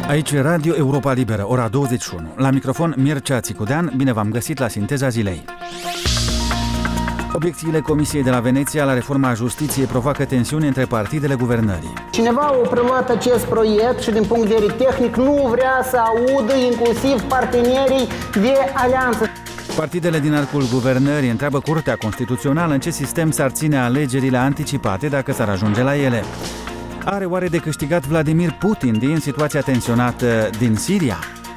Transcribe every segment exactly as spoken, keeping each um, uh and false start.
Aici Radio Europa Liberă, ora douăzeci și unu. La microfon Mircea Țicudean, bine v-am găsit la Sinteza Zilei. Obiecțiile Comisiei de la Veneția la reforma justiției provoacă tensiuni între partidele guvernării. Cineva a preluat acest proiect și din punct de vedere tehnic nu vrea să audă inclusiv partenerii de alianță. Partidele din arcul guvernării întreabă Curtea Constituțională în ce sistem s-ar ține alegerile anticipate dacă s-ar ajunge la ele. Are oare de câștigat Vladimir Putin din situația tensionată din Siria?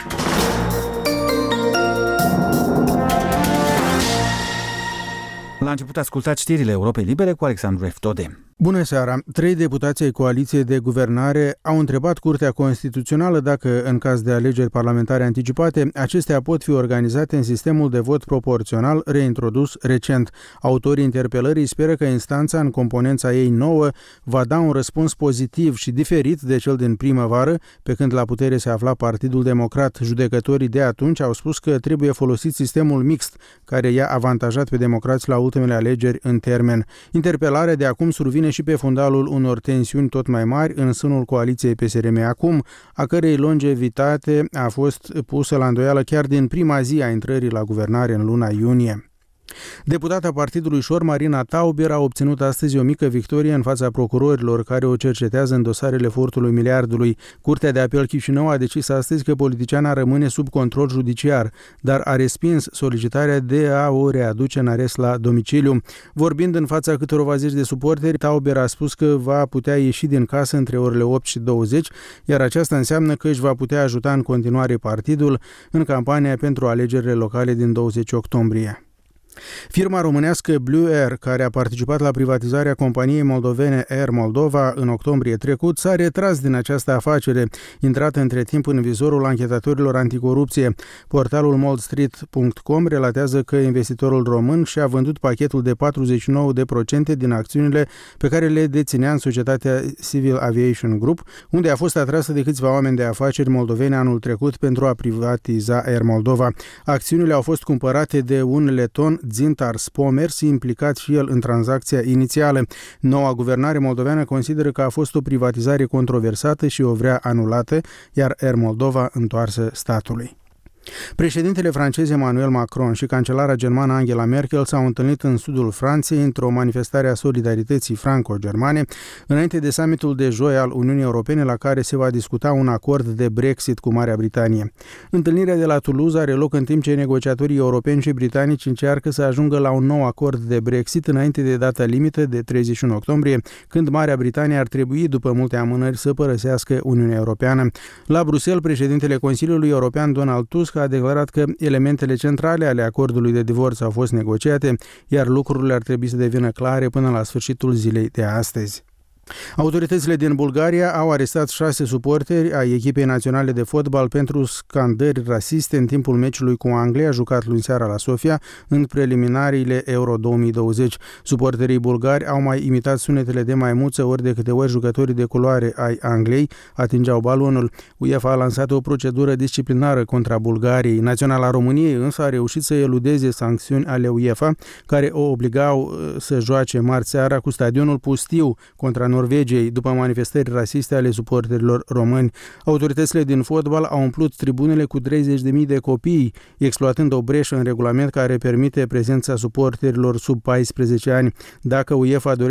La început ascultați știrile Europei Libere cu Alexandru Eftode. Bună seara! Trei deputați ai coaliției de guvernare au întrebat Curtea Constituțională dacă, în caz de alegeri parlamentare anticipate, acestea pot fi organizate în sistemul de vot proporțional reintrodus recent. Autorii interpelării speră că instanța, în componența ei nouă, va da un răspuns pozitiv și diferit de cel din primăvară, pe când la putere se afla Partidul Democrat. Judecătorii de atunci au spus că trebuie folosit sistemul mixt, care i-a avantajat pe democrați la ultimele alegeri în termen. Interpelarea de acum survine și pe fundalul unor tensiuni tot mai mari în sânul coaliției P S R M acum, a cărei longevitate a fost pusă la îndoială chiar din prima zi a intrării la guvernare în luna iunie. Deputata partidului Șor, Marina Tauber, a obținut astăzi o mică victorie în fața procurorilor care o cercetează în dosarele furtului miliardului. Curtea de apel Chișinău a decis astăzi că politiciana rămâne sub control judiciar, dar a respins solicitarea de a o readuce în arest la domiciliu. Vorbind în fața câtorva zeci de suporteri, Tauber a spus că va putea ieși din casă între orele opt și douăzeci, iar aceasta înseamnă că își va putea ajuta în continuare partidul în campania pentru alegerile locale din douăzeci octombrie. Firma românească Blue Air, care a participat la privatizarea companiei moldovene Air Moldova în octombrie trecut, s-a retras din această afacere, intrată între timp în vizorul anchetatorilor anticorupție. Portalul moldstreet punct com relatează că investitorul român și-a vândut pachetul de patruzeci și nouă de procente din acțiunile pe care le deținea în societatea Civil Aviation Group, unde a fost atrasă de câțiva oameni de afaceri moldoveni anul trecut pentru a privatiza Air Moldova. Acțiunile au fost cumpărate de un leton, Zintar Spomers, implicat și el în tranzacția inițială. Noua guvernare moldoveană consideră că a fost o privatizare controversată și o vrea anulată, iar Air Moldova întoarsă statului. Președintele francez Emmanuel Macron și cancelara germană Angela Merkel s-au întâlnit în sudul Franței într-o manifestare a solidarității franco-germane înainte de summitul de joi al Uniunii Europene, la care se va discuta un acord de Brexit cu Marea Britanie. Întâlnirea de la Toulouse are loc în timp ce negociatorii europeni și britanici încearcă să ajungă la un nou acord de Brexit înainte de data limită de treizeci și unu octombrie, când Marea Britanie ar trebui, după multe amânări, să părăsească Uniunea Europeană. La Bruxelles, președintele Consiliului European Donald Tusk a declarat că elementele centrale ale acordului de divorț au fost negociate, iar lucrurile ar trebui să devină clare până la sfârșitul zilei de astăzi. Autoritățile din Bulgaria au arestat șase suporteri ai echipei naționale de fotbal pentru scandări rasiste în timpul meciului cu Anglia, jucat luni seara la Sofia, în preliminariile Euro două mii douăzeci. Suporterii bulgari au mai imitat sunetele de maimuță, ori de câte ori jucătorii de culoare ai Angliei atingeau balonul. UEFA a lansat o procedură disciplinară contra Bulgariei. Naționala României însă a reușit să eludeze sancțiuni ale UEFA, care o obligau să joace marți seara cu stadionul pustiu contra Norvegiei, după manifestări rasiste ale suporterilor români. Autoritățile din fotbal au umplut tribunele cu treizeci de mii de copii, exploatând o breșă în regulament care permite prezența suporterilor sub paisprezece ani. Dacă UEFA